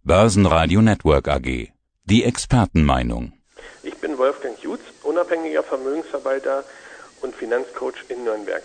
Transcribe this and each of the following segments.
Börsenradio Network AG. Die Expertenmeinung. Ich bin Wolfgang Jutz, unabhängiger Vermögensverwalter und Finanzcoach in Nürnberg.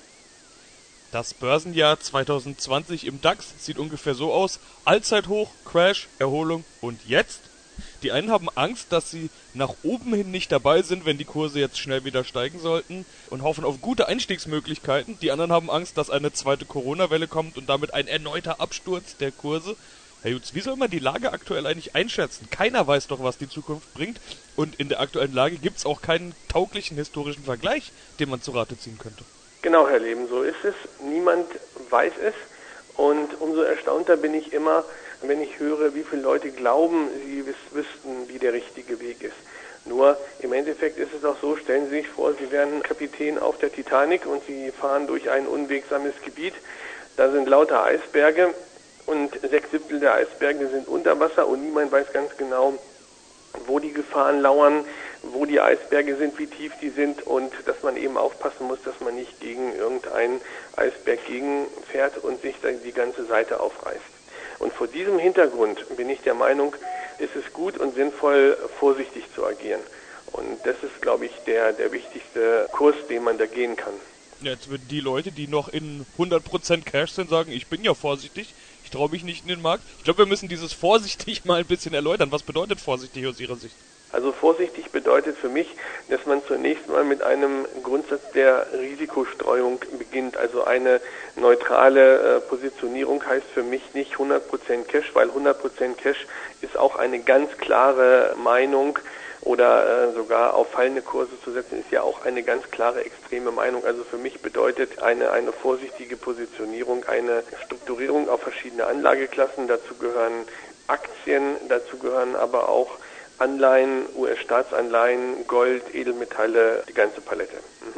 Das Börsenjahr 2020 im DAX sieht ungefähr so aus: Allzeithoch, Crash, Erholung und jetzt? Die einen haben Angst, dass sie nach oben hin nicht dabei sind, wenn die Kurse jetzt schnell wieder steigen sollten, und hoffen auf gute Einstiegsmöglichkeiten. Die anderen haben Angst, dass eine zweite Corona-Welle kommt und damit ein erneuter Absturz der Kurse. Herr Jutz, wie soll man die Lage aktuell eigentlich einschätzen? Keiner weiß doch, was die Zukunft bringt, und in der aktuellen Lage gibt es auch keinen tauglichen historischen Vergleich, den man zu Rate ziehen könnte. Genau, Herr Leben, so ist es. Niemand weiß es, und umso erstaunter bin ich immer, wenn ich höre, wie viele Leute glauben, sie wüssten, wie der richtige Weg ist. Nur im Endeffekt ist es auch so, stellen Sie sich vor, Sie wären Kapitän auf der Titanic und Sie fahren durch ein unwegsames Gebiet. Da sind lauter Eisberge und 6/7 der Eisberge sind unter Wasser und niemand weiß ganz genau, wo die Gefahren lauern, wo die Eisberge sind, wie tief die sind, und dass man eben aufpassen muss, dass man nicht gegen irgendeinen Eisberg gegenfährt und sich dann die ganze Seite aufreißt. Und vor diesem Hintergrund bin ich der Meinung, ist es gut und sinnvoll, vorsichtig zu agieren. Und das ist, glaube ich, der wichtigste Kurs, den man da gehen kann. Ja, jetzt würden die Leute, die noch in 100% Cash sind, sagen, ich bin ja vorsichtig, ich traue mich nicht in den Markt. Ich glaube, wir müssen dieses vorsichtig mal ein bisschen erläutern. Was bedeutet vorsichtig aus Ihrer Sicht? Also vorsichtig bedeutet für mich, dass man zunächst mal mit einem Grundsatz der Risikostreuung beginnt. Also eine neutrale Positionierung heißt für mich nicht 100% Cash, weil 100% Cash ist auch eine ganz klare Meinung, oder sogar auf fallende Kurse zu setzen, ist ja auch eine ganz klare extreme Meinung. Also für mich bedeutet eine vorsichtige Positionierung eine Strukturierung auf verschiedene Anlageklassen. Dazu gehören Aktien, dazu gehören aber auch Anleihen, US-Staatsanleihen, Gold, Edelmetalle, die ganze Palette.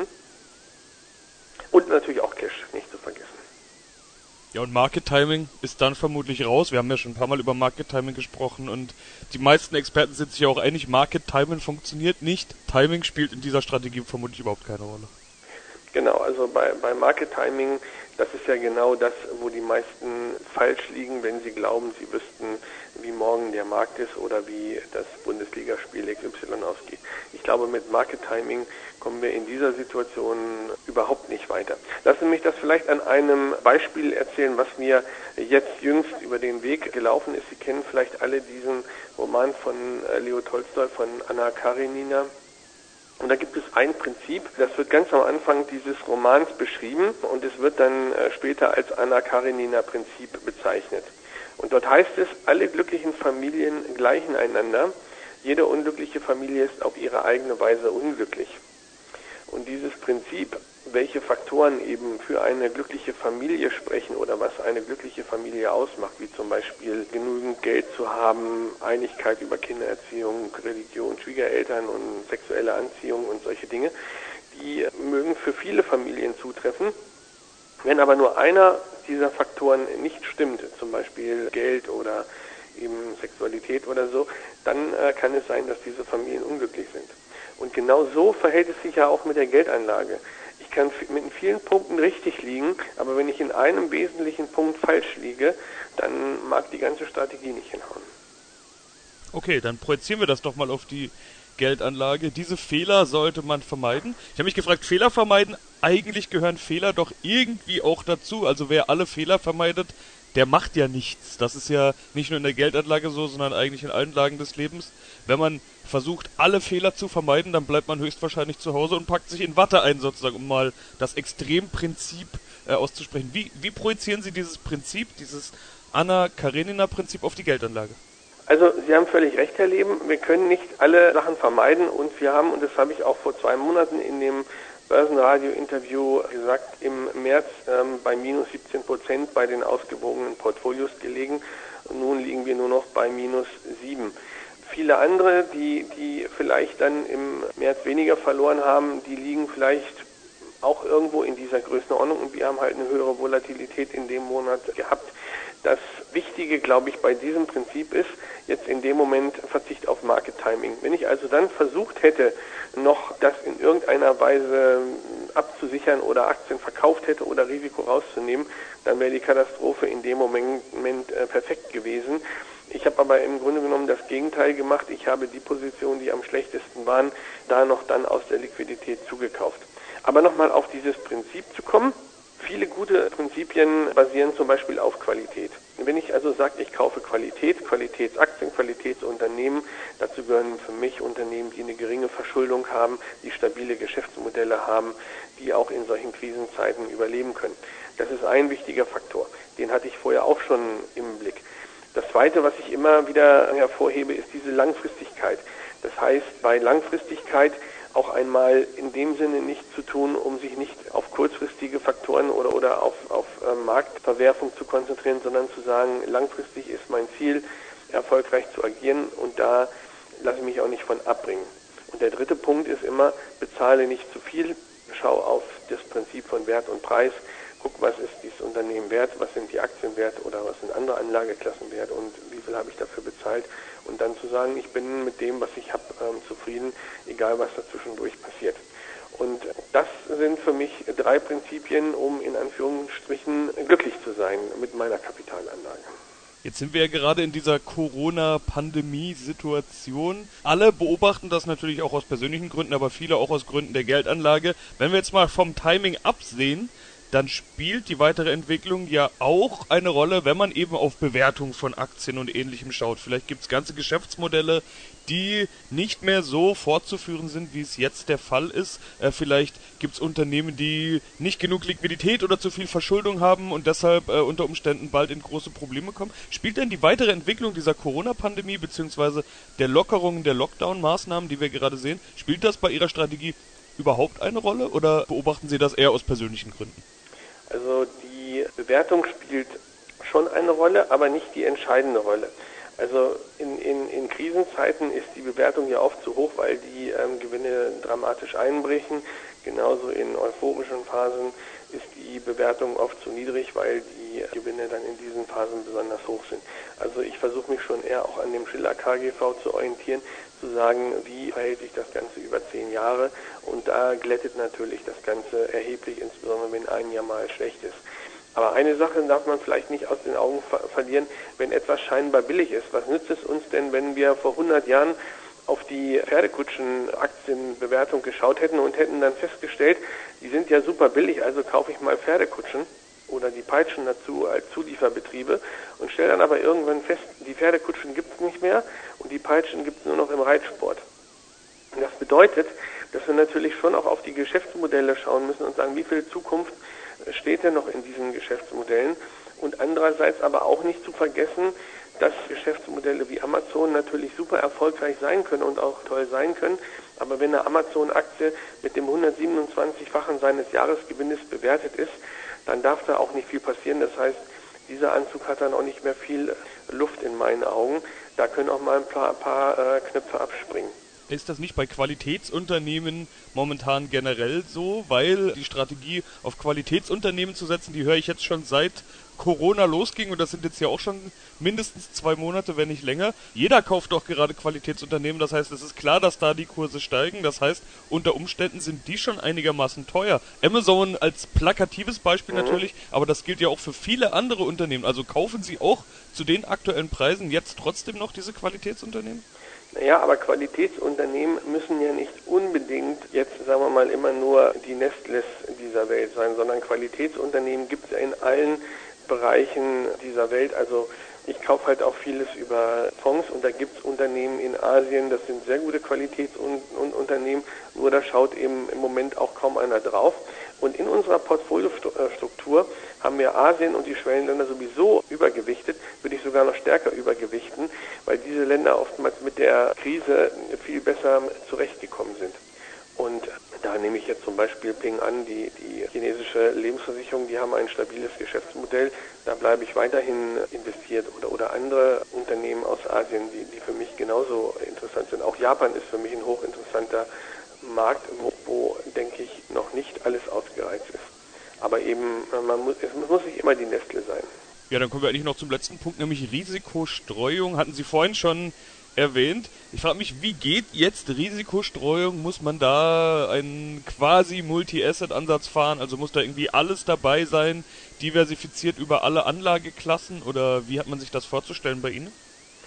Und natürlich auch Cash, nicht zu vergessen. Ja, und Market Timing ist dann vermutlich raus. Wir haben ja schon ein paar Mal über Market Timing gesprochen, und die meisten Experten sind sich ja auch einig, Market Timing funktioniert nicht. Timing spielt in dieser Strategie vermutlich überhaupt keine Rolle. Genau, also bei Market Timing, das ist ja genau das, wo die meisten falsch liegen, wenn sie glauben, sie wüssten, wie morgen der Markt ist oder wie das Bundesligaspiel XY ausgeht. Ich glaube, mit Market Timing kommen wir in dieser Situation überhaupt nicht weiter. Lassen Sie mich das vielleicht an einem Beispiel erzählen, was mir jetzt jüngst über den Weg gelaufen ist. Sie kennen vielleicht alle diesen Roman von Leo Tolstoi, von Anna Karenina. Und da gibt es ein Prinzip, das wird ganz am Anfang dieses Romans beschrieben, und es wird dann später als Anna Karenina-Prinzip bezeichnet. Und dort heißt es, alle glücklichen Familien gleichen einander, jede unglückliche Familie ist auf ihre eigene Weise unglücklich. Und dieses Prinzip, welche Faktoren eben für eine glückliche Familie sprechen oder was eine glückliche Familie ausmacht, wie zum Beispiel genügend Geld zu haben, Einigkeit über Kindererziehung, Religion, Schwiegereltern und sexuelle Anziehung und solche Dinge, die mögen für viele Familien zutreffen. Wenn aber nur einer dieser Faktoren nicht stimmt, zum Beispiel Geld oder eben Sexualität oder so, dann kann es sein, dass diese Familien unglücklich sind. Und genau so verhält es sich ja auch mit der Geldanlage. Ich kann mit vielen Punkten richtig liegen, aber wenn ich in einem wesentlichen Punkt falsch liege, dann mag die ganze Strategie nicht hinhauen. Okay, dann projizieren wir das doch mal auf die Geldanlage. Diese Fehler sollte man vermeiden. Ich habe mich gefragt, Fehler vermeiden, eigentlich gehören Fehler doch irgendwie auch dazu. Also wer alle Fehler vermeidet, der macht ja nichts. Das ist ja nicht nur in der Geldanlage so, sondern eigentlich in allen Lagen des Lebens. Wenn man versucht, alle Fehler zu vermeiden, dann bleibt man höchstwahrscheinlich zu Hause und packt sich in Watte ein, sozusagen, um mal das Extremprinzip auszusprechen. Wie projizieren Sie dieses Prinzip, dieses Anna Karenina-Prinzip auf die Geldanlage? Also Sie haben völlig recht, Herr Leben. Wir können nicht alle Sachen vermeiden, und wir haben, und das habe ich auch vor 2 Monaten in dem Börsenradio-Interview gesagt, im März bei minus 17% bei den ausgewogenen Portfolios gelegen. Und nun liegen wir nur noch bei minus 7. Viele andere, die vielleicht dann im März weniger verloren haben, die liegen vielleicht auch irgendwo in dieser Größenordnung, und wir haben halt eine höhere Volatilität in dem Monat gehabt. Das Wichtige, glaube ich, bei diesem Prinzip ist jetzt in dem Moment Verzicht auf Market Timing. Wenn ich also dann versucht hätte, noch das in irgendeiner Weise abzusichern oder Aktien verkauft hätte oder Risiko rauszunehmen, dann wäre die Katastrophe in dem Moment perfekt gewesen. Ich habe aber im Grunde genommen das Gegenteil gemacht. Ich habe die Positionen, die am schlechtesten waren, da noch dann aus der Liquidität zugekauft. Aber nochmal auf dieses Prinzip zu kommen. Viele gute Prinzipien basieren zum Beispiel auf Qualität. Wenn ich also sage, ich kaufe Qualität, Qualitätsaktien, Qualitätsunternehmen, dazu gehören für mich Unternehmen, die eine geringe Verschuldung haben, die stabile Geschäftsmodelle haben, die auch in solchen Krisenzeiten überleben können. Das ist ein wichtiger Faktor. Den hatte ich vorher auch schon im Blick. Das Zweite, was ich immer wieder hervorhebe, ist diese Langfristigkeit. Das heißt, bei Langfristigkeit auch einmal in dem Sinne nichts zu tun, um sich nicht auf kurzfristige Faktoren oder auf Marktverwerfung zu konzentrieren, sondern zu sagen, langfristig ist mein Ziel, erfolgreich zu agieren und da lasse ich mich auch nicht von abbringen. Und der dritte Punkt ist immer, bezahle nicht zu viel, schau auf das Prinzip von Wert und Preis, guck, was ist dieses Unternehmen wert, was sind die Aktien wert oder was sind andere Anlageklassen wert und wie viel habe ich dafür bezahlt. Und dann zu sagen, ich bin mit dem, was ich habe, zufrieden, egal was dazwischendurch passiert. Und das sind für mich 3 Prinzipien, um in Anführungsstrichen glücklich zu sein mit meiner Kapitalanlage. Jetzt sind wir ja gerade in dieser Corona-Pandemie-Situation. Alle beobachten das natürlich auch aus persönlichen Gründen, aber viele auch aus Gründen der Geldanlage. Wenn wir jetzt mal vom Timing absehen, dann spielt die weitere Entwicklung ja auch eine Rolle, wenn man eben auf Bewertung von Aktien und Ähnlichem schaut. Vielleicht gibt es ganze Geschäftsmodelle, die nicht mehr so fortzuführen sind, wie es jetzt der Fall ist. Vielleicht gibt es Unternehmen, die nicht genug Liquidität oder zu viel Verschuldung haben und deshalb unter Umständen bald in große Probleme kommen. Spielt denn die weitere Entwicklung dieser Corona-Pandemie bzw. der Lockerungen der Lockdown-Maßnahmen, die wir gerade sehen, spielt das bei Ihrer Strategie überhaupt eine Rolle oder beobachten Sie das eher aus persönlichen Gründen? Also die Bewertung spielt schon eine Rolle, aber nicht die entscheidende Rolle. Also in Krisenzeiten ist die Bewertung ja oft zu hoch, weil die Gewinne dramatisch einbrechen. Genauso in euphorischen Phasen ist die Bewertung oft zu niedrig, weil die Gewinne dann in diesen Phasen besonders hoch sind. Also ich versuche mich schon eher auch an dem Schiller KGV zu orientieren, zu sagen, wie verhält sich das Ganze über 10 Jahre und da glättet natürlich das Ganze erheblich, insbesondere wenn ein Jahr mal schlecht ist. Aber eine Sache darf man vielleicht nicht aus den Augen verlieren, wenn etwas scheinbar billig ist. Was nützt es uns denn, wenn wir vor 100 Jahren auf die Pferdekutschen-Aktienbewertung geschaut hätten und hätten dann festgestellt, die sind ja super billig, also kaufe ich mal Pferdekutschen oder die Peitschen dazu als Zulieferbetriebe und stelle dann aber irgendwann fest, die Pferdekutschen gibt es nicht mehr und die Peitschen gibt es nur noch im Reitsport. Und das bedeutet, dass wir natürlich schon auch auf die Geschäftsmodelle schauen müssen und sagen, wie viel Zukunft steht denn noch in diesen Geschäftsmodellen und andererseits aber auch nicht zu vergessen, dass Geschäftsmodelle wie Amazon natürlich super erfolgreich sein können und auch toll sein können, aber wenn eine Amazon-Aktie mit dem 127-fachen seines Jahresgewinnes bewertet ist, dann darf da auch nicht viel passieren. Das heißt, dieser Anzug hat dann auch nicht mehr viel Luft in meinen Augen. Da können auch mal ein paar Knöpfe abspringen. Ist das nicht bei Qualitätsunternehmen momentan generell so? Weil die Strategie auf Qualitätsunternehmen zu setzen, die höre ich jetzt schon seit Corona losging und das sind jetzt ja auch schon mindestens 2 Monate, wenn nicht länger. Jeder kauft doch gerade Qualitätsunternehmen, das heißt, es ist klar, dass da die Kurse steigen. Das heißt, unter Umständen sind die schon einigermaßen teuer. Amazon als plakatives Beispiel natürlich, aber das gilt ja auch für viele andere Unternehmen. Also kaufen Sie auch zu den aktuellen Preisen jetzt trotzdem noch diese Qualitätsunternehmen? Naja, aber Qualitätsunternehmen müssen ja nicht unbedingt jetzt, sagen wir mal, immer nur die Nestlés dieser Welt sein, sondern Qualitätsunternehmen gibt es ja in allen Bereichen dieser Welt. Also ich kaufe halt auch vieles über Fonds und da gibt es Unternehmen in Asien, das sind sehr gute Qualitätsunternehmen, nur da schaut eben im Moment auch kaum einer drauf. Und in unserer Portfoliostruktur haben wir Asien und die Schwellenländer sowieso übergewichtet, würde ich sogar noch stärker übergewichten, weil diese Länder oftmals mit der Krise viel besser zurechtgekommen sind. Und da nehme ich jetzt zum Beispiel Ping an, die chinesische Lebensversicherung, die haben ein stabiles Geschäftsmodell, da bleibe ich weiterhin investiert oder andere Unternehmen aus Asien, die für mich genauso interessant sind. Auch Japan ist für mich ein hochinteressanter Markt, wo denke ich, noch nicht alles ausgereizt ist. Aber eben, es muss nicht immer die Nestle sein. Ja, dann kommen wir eigentlich noch zum letzten Punkt, nämlich Risikostreuung. Hatten Sie vorhin schon erwähnt. Ich frage mich, wie geht jetzt Risikostreuung? Muss man da einen quasi Multi-Asset-Ansatz fahren? Also muss da irgendwie alles dabei sein, diversifiziert über alle Anlageklassen? Oder wie hat man sich das vorzustellen bei Ihnen? Ich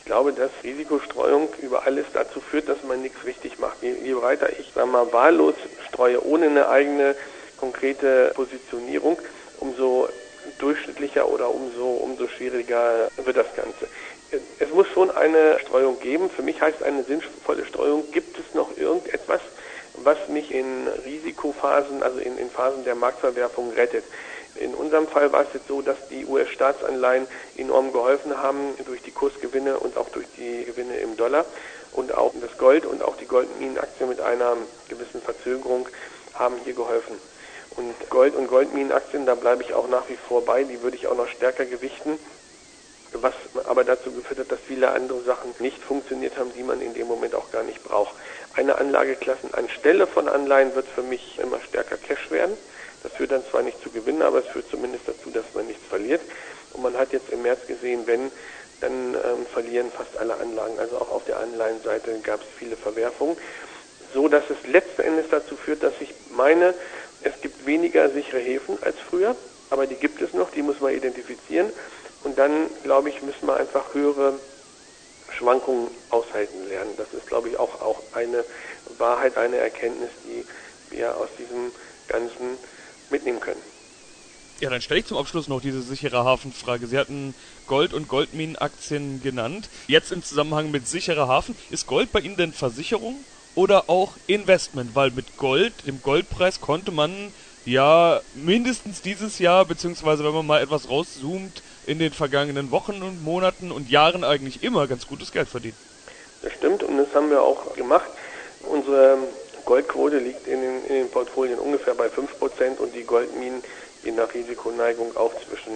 glaube, dass Risikostreuung über alles dazu führt, dass man nichts richtig macht. Je breiter ich, wahllos streue, ohne eine eigene konkrete Positionierung, umso durchschnittlicher oder umso schwieriger wird das Ganze. Es muss schon eine Streuung geben. Für mich heißt eine sinnvolle Streuung, gibt es noch irgendetwas, was mich in Risikophasen, also in Phasen der Marktverwerfung rettet. In unserem Fall war es jetzt so, dass die US-Staatsanleihen enorm geholfen haben durch die Kursgewinne und auch durch die Gewinne im Dollar. Und auch das Gold und auch die Goldminenaktien mit einer gewissen Verzögerung haben hier geholfen. Und Gold und Goldminenaktien, da bleibe ich auch nach wie vor bei, die würde ich auch noch stärker gewichten, was aber dazu geführt hat, dass viele andere Sachen nicht funktioniert haben, die man in dem Moment auch gar nicht braucht. Eine Anlageklasse anstelle von Anleihen wird für mich immer stärker Cash werden. Das führt dann zwar nicht zu Gewinnen, aber es führt zumindest dazu, dass man nichts verliert. Und man hat jetzt im März gesehen, dann verlieren fast alle Anlagen. Also auch auf der Anleihenseite gab es viele Verwerfungen, so dass es letzten Endes dazu führt, dass ich meine, es gibt weniger sichere Häfen als früher, aber die gibt es noch, die muss man identifizieren. Und dann, glaube ich, müssen wir einfach höhere Schwankungen aushalten lernen. Das ist, glaube ich, auch eine Wahrheit, eine Erkenntnis, die wir aus diesem Ganzen mitnehmen können. Ja, dann stelle ich zum Abschluss noch diese sichere Hafenfrage. Sie hatten Gold- und Goldminenaktien genannt. Jetzt im Zusammenhang mit sicherer Hafen. Ist Gold bei Ihnen denn Versicherung oder auch Investment? Weil mit Gold, dem Goldpreis, konnte man ja mindestens dieses Jahr, beziehungsweise wenn man mal etwas rauszoomt, in den vergangenen Wochen und Monaten und Jahren eigentlich immer ganz gutes Geld verdienen. Das stimmt und das haben wir auch gemacht. Unsere Goldquote liegt in den Portfolien ungefähr bei 5% und die Goldminen je nach Risikoneigung auch zwischen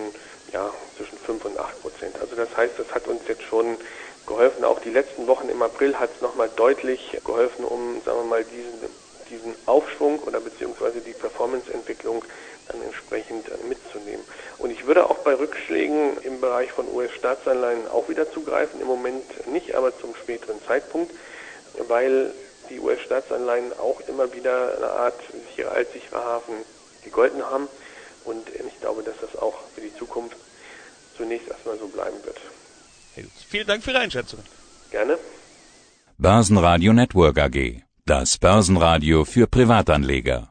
5 und 8%. Also das heißt, das hat uns jetzt schon geholfen. Auch die letzten Wochen im April hat es nochmal deutlich geholfen, um, sagen wir mal, diesen Aufschwung oder beziehungsweise die Performanceentwicklung dann entsprechend mitzunehmen. Und ich würde auch bei Rückschlägen im Bereich von US-Staatsanleihen auch wieder zugreifen. Im Moment nicht, aber zum späteren Zeitpunkt, weil die US-Staatsanleihen auch immer wieder eine Art sicherer Hafen gegolten haben. Und ich glaube, dass das auch für die Zukunft zunächst erstmal so bleiben wird. Hey, vielen Dank für Ihre Einschätzung. Gerne. Börsenradio Network AG. Das Börsenradio für Privatanleger.